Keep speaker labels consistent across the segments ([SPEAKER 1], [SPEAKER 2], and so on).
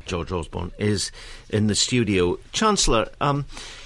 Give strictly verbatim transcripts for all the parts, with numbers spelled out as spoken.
[SPEAKER 1] George Osborne, is in the studio. Chancellor, um,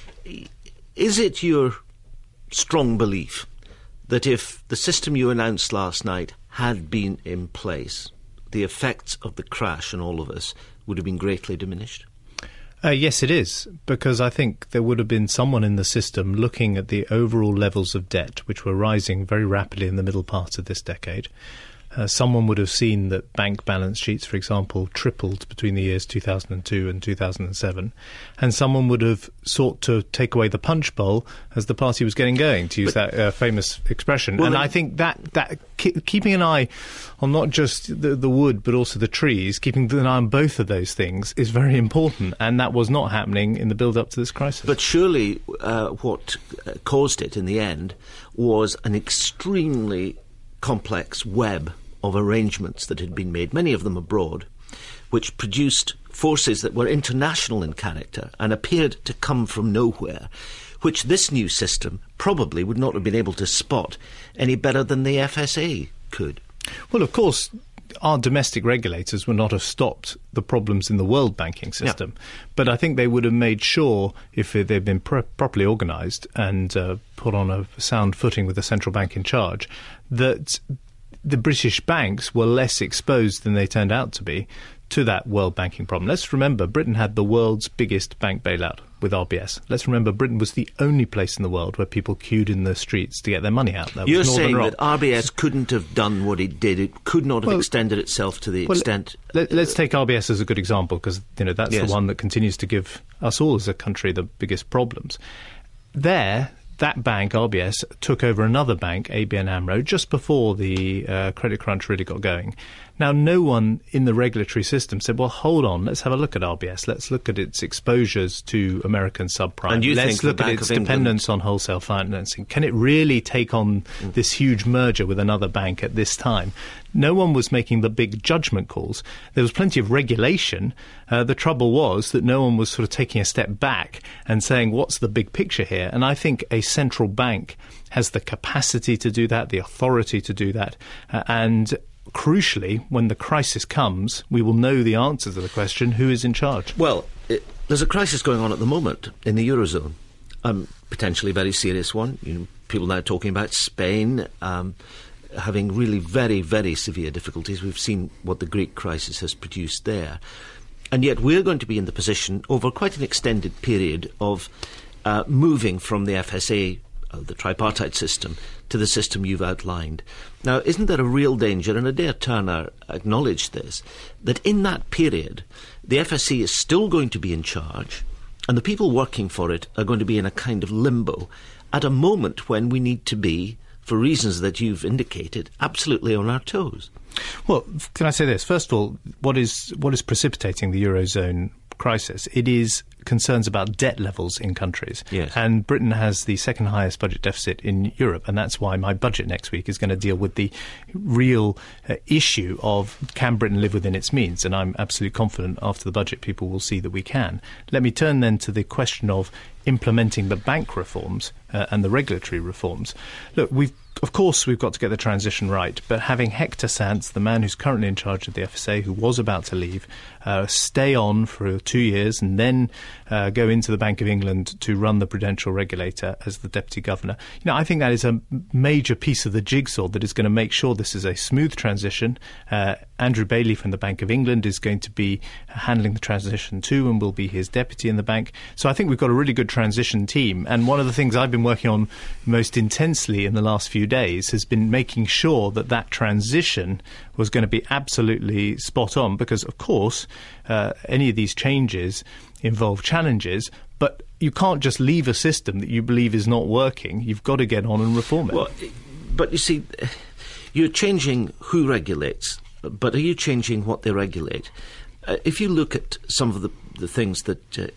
[SPEAKER 1] is it your strong belief that if the system you announced last night had been in place, the effects of the crash on all of us would have been greatly diminished?
[SPEAKER 2] Uh, yes, it is, because I think there would have been someone in the system looking at the overall levels of debt, which were rising very rapidly in the middle part of this decade. Uh, someone would have seen that bank balance sheets, for example, tripled between the years two thousand two and two thousand seven, and someone would have sought to take away the punch bowl as the party was getting going, to use but, that uh, famous expression. Well, and I think that, that ke- keeping an eye on not just the, the wood but also the trees, keeping an eye on both of those things is very important, and that was not happening in the build-up to this crisis.
[SPEAKER 1] But surely uh, what caused it in the end was an extremely complex web of arrangements that had been made, many of them abroad, which produced forces that were international in character and appeared to come from nowhere, which this new system probably would not have been able to spot any better than the F S A could.
[SPEAKER 2] Well, of course, our domestic regulators would not have stopped the problems in the world banking system, yeah. But I think they would have made sure, if they'd been pro- properly organised and uh, put on a sound footing with the central bank in charge, that the British banks were less exposed than they turned out to be to that world banking problem. Let's remember, Britain had the world's biggest bank bailout with R B S. Let's remember, Britain was the only place in the world where people queued in the streets to get their money out. That
[SPEAKER 1] You're
[SPEAKER 2] was Northern
[SPEAKER 1] saying
[SPEAKER 2] Rock.
[SPEAKER 1] that R B S couldn't have done what it did. It could not have well, extended itself to the
[SPEAKER 2] well,
[SPEAKER 1] extent...
[SPEAKER 2] Let, let's take R B S as a good example, because you know that's
[SPEAKER 1] yes.
[SPEAKER 2] the one that continues to give us all as a country the biggest problems. There... That bank, R B S, took over another bank, A B N AMRO, just before the uh, credit crunch really got going. Now, no one in the regulatory system said, well, hold on, let's have a look at R B S. Let's look at its exposures to American subprime.
[SPEAKER 1] And you
[SPEAKER 2] let's
[SPEAKER 1] think
[SPEAKER 2] look
[SPEAKER 1] the
[SPEAKER 2] at
[SPEAKER 1] Bank
[SPEAKER 2] its
[SPEAKER 1] of
[SPEAKER 2] dependence
[SPEAKER 1] England...
[SPEAKER 2] on wholesale financing. Can it really take on mm. this huge merger with another bank at this time? No one was making the big judgment calls. There was plenty of regulation. Uh, the trouble was that no one was sort of taking a step back and saying, what's the big picture here? And I think a central bank has the capacity to do that, the authority to do that. Uh, and crucially, when the crisis comes, we will know the answer to the question, who is in charge?
[SPEAKER 1] Well, it, there's a crisis going on at the moment in the Eurozone. Um, potentially a very serious one. You know, people now talking about Spain... Um, having really very, very severe difficulties. We've seen what the Greek crisis has produced there. And yet we're going to be in the position over quite an extended period of uh, moving from the F S A, uh, the tripartite system, to the system you've outlined. Now, isn't there a real danger, and Adair Turner acknowledged this, that in that period the F S A is still going to be in charge and the people working for it are going to be in a kind of limbo at a moment when we need to be, for reasons that you've indicated, absolutely on our toes?
[SPEAKER 2] Well, can I say this? First of all, what is what is precipitating the Eurozone crisis? It is concerns about debt levels in countries.
[SPEAKER 1] Yes.
[SPEAKER 2] And Britain has the second highest budget deficit in Europe, and that's why my budget next week is going to deal with the real uh, issue of can Britain live within its means, and I'm absolutely confident after the budget people will see that we can. Let me turn then to the question of implementing the bank reforms uh, and the regulatory reforms. Look, we've Of course, we've got to get the transition right, but having Hector Sanz, the man who's currently in charge of the F S A, who was about to leave, uh, stay on for two years and then uh, go into the Bank of England to run the prudential regulator as the deputy governor, you know, I think that is a major piece of the jigsaw that is going to make sure this is a smooth transition. Uh, Andrew Bailey from the Bank of England is going to be handling the transition too and will be his deputy in the bank. So I think we've got a really good transition team. And one of the things I've been working on most intensely in the last few days has been making sure that that transition was going to be absolutely spot on, because, of course, uh, any of these changes involve challenges, but you can't just leave a system that you believe is not working. You've got to get on and reform it.
[SPEAKER 1] Well, but you see, you're changing who regulates, but are you changing what they regulate? Uh, if you look at some of the, the things that uh,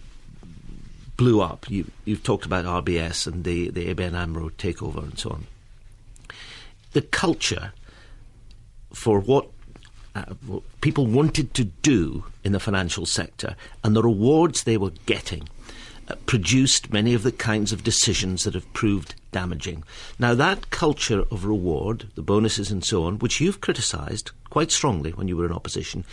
[SPEAKER 1] blew up, you, you've talked about R B S and the, the A B N AMRO takeover and so on. The culture for what, uh, what people wanted to do in the financial sector and the rewards they were getting uh, produced many of the kinds of decisions that have proved damaging. Now, that culture of reward, the bonuses and so on, which you've criticised quite strongly when you were in opposition,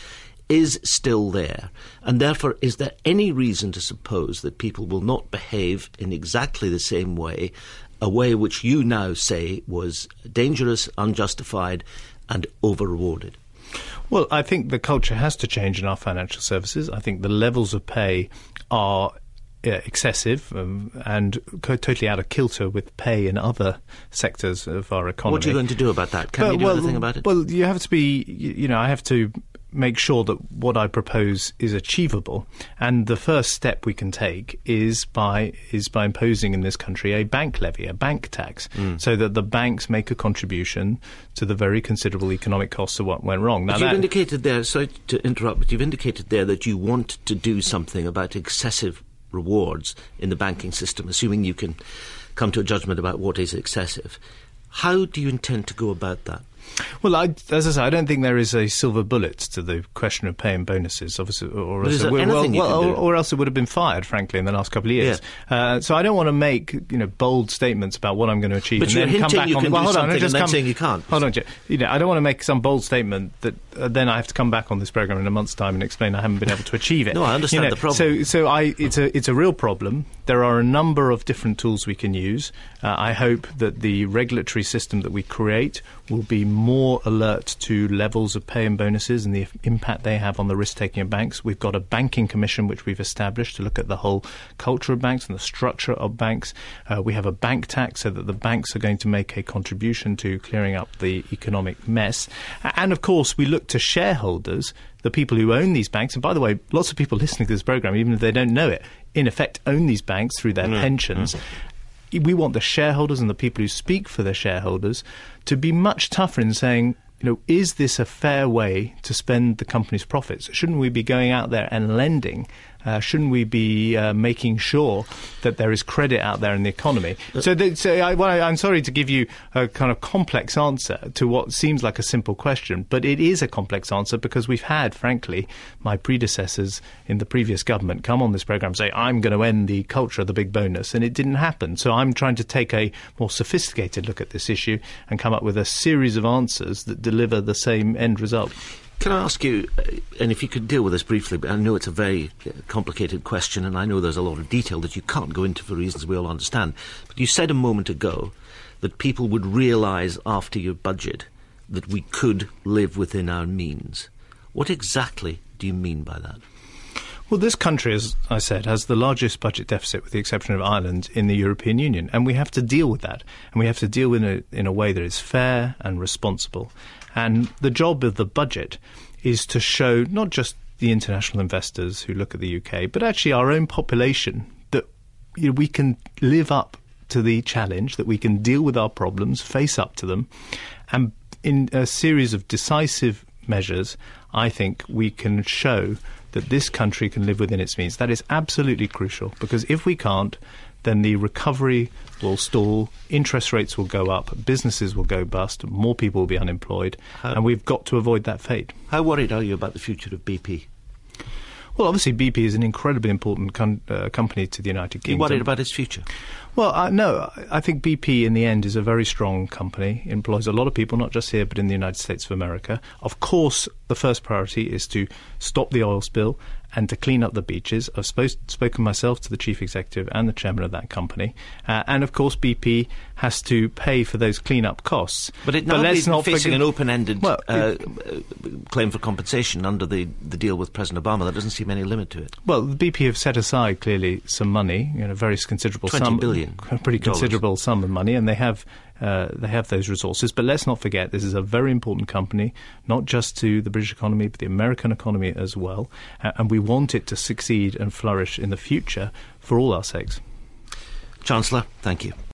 [SPEAKER 1] is still there, and therefore is there any reason to suppose that people will not behave in exactly the same way, a way which you now say was dangerous, unjustified and over-rewarded?
[SPEAKER 2] Well, I think the culture has to change in our financial services. I think the levels of pay are uh, excessive um, and co- totally out of kilter with pay in other sectors of our economy.
[SPEAKER 1] What are you going to do about that? Can
[SPEAKER 2] but,
[SPEAKER 1] you do
[SPEAKER 2] well,
[SPEAKER 1] anything about it?
[SPEAKER 2] Well, you have to be, you know, I have to make sure that what I propose is achievable. And the first step we can take is by is by imposing in this country a bank levy, a bank tax, mm. so that the banks make a contribution to the very considerable economic costs of what went wrong. Now
[SPEAKER 1] but you've
[SPEAKER 2] that,
[SPEAKER 1] indicated there, sorry to interrupt, but you've indicated there that you want to do something about excessive rewards in the banking system, assuming you can come to a judgment about what is excessive. How do you intend to go about that?
[SPEAKER 2] Well, I, as I say, I don't think there is a silver bullet to the question of pay and bonuses, obviously, or, else,
[SPEAKER 1] is
[SPEAKER 2] it,
[SPEAKER 1] there
[SPEAKER 2] well,
[SPEAKER 1] anything you
[SPEAKER 2] well,
[SPEAKER 1] can
[SPEAKER 2] or,
[SPEAKER 1] do?
[SPEAKER 2] or else it would have been fired, frankly, in the last couple of years. Yeah. Uh, so I don't want to make, you know, bold statements about what I'm going to achieve,
[SPEAKER 1] but
[SPEAKER 2] and
[SPEAKER 1] you're
[SPEAKER 2] then come
[SPEAKER 1] hinting
[SPEAKER 2] back
[SPEAKER 1] you
[SPEAKER 2] on.
[SPEAKER 1] Can
[SPEAKER 2] Well,
[SPEAKER 1] do
[SPEAKER 2] hold on,
[SPEAKER 1] something
[SPEAKER 2] just
[SPEAKER 1] and then
[SPEAKER 2] come,
[SPEAKER 1] saying you can't.
[SPEAKER 2] Hold on, you know, I don't want to make some bold statement that uh, then I have to come back on this programme in a month's time and explain I haven't been able to achieve it.
[SPEAKER 1] No, I understand
[SPEAKER 2] you know,
[SPEAKER 1] the problem.
[SPEAKER 2] So, so I, it's a, it's a real problem. There are a number of different tools we can use. Uh, I hope that the regulatory system that we create will be more alert to levels of pay and bonuses and the impact they have on the risk-taking of banks. We've got a banking commission which we've established to look at the whole culture of banks and the structure of banks. Uh, we have a bank tax so that the banks are going to make a contribution to clearing up the economic mess. And, of course, we look to shareholders, the people who own these banks. And, by the way, lots of people listening to this programme, even if they don't know it, in effect own these banks through their mm. pensions. Mm. We want the shareholders and the people who speak for their shareholders to be much tougher in saying, you know, is this a fair way to spend the company's profits? Shouldn't we be going out there and lending? Uh, shouldn't we be uh, making sure that there is credit out there in the economy? So, th- so I, well, I, I'm sorry to give you a kind of complex answer to what seems like a simple question, but it is a complex answer because we've had, frankly, my predecessors in the previous government come on this programme and say, I'm going to end the culture of the big bonus, and it didn't happen. So I'm trying to take a more sophisticated look at this issue and come up with a series of answers that deliver the same end result.
[SPEAKER 1] Can I ask you, uh, and if you could deal with this briefly, but I know it's a very uh, complicated question and I know there's a lot of detail that you can't go into for reasons we all understand, but you said a moment ago that people would realise after your budget that we could live within our means. What exactly do you mean by that?
[SPEAKER 2] Well, this country, as I said, has the largest budget deficit, with the exception of Ireland, in the European Union, and we have to deal with that. And we have to deal with it in a way that is fair and responsible. And the job of the budget is to show not just the international investors who look at the U K, but actually our own population that, you know, we can live up to the challenge, that we can deal with our problems, face up to them, and in a series of decisive measures, I think we can show that this country can live within its means. That is absolutely crucial, because if we can't, then the recovery will stall, interest rates will go up, businesses will go bust, more people will be unemployed, how, and we've got to avoid that fate.
[SPEAKER 1] How worried are you about the future of B P?
[SPEAKER 2] Well, obviously B P is an incredibly important com- uh, company to the United Kingdom.
[SPEAKER 1] Are you worried about its future?
[SPEAKER 2] Well, uh, no, I think B P in the end is a very strong company, employs a lot of people, not just here but in the United States of America. Of course, the first priority is to stop the oil spill and to clean up the beaches. I've sp- spoken myself to the chief executive and the chairman of that company. Uh, and, of course, B P has to pay for those clean-up costs.
[SPEAKER 1] But it now
[SPEAKER 2] but
[SPEAKER 1] is not facing
[SPEAKER 2] forget-
[SPEAKER 1] an open-ended
[SPEAKER 2] well,
[SPEAKER 1] uh, it, claim for compensation under the, the deal with President Obama. There doesn't seem any limit to it.
[SPEAKER 2] Well, B P have set aside, clearly, some money, you know, very considerable
[SPEAKER 1] twenty
[SPEAKER 2] sum.
[SPEAKER 1] billion
[SPEAKER 2] A pretty considerable
[SPEAKER 1] dollars.
[SPEAKER 2] sum of money, and they have uh, they have those resources. But let's not forget, this is a very important company, not just to the British economy, but the American economy as well. Uh, and we want it to succeed and flourish in the future for all our sakes.
[SPEAKER 1] Chancellor, thank you.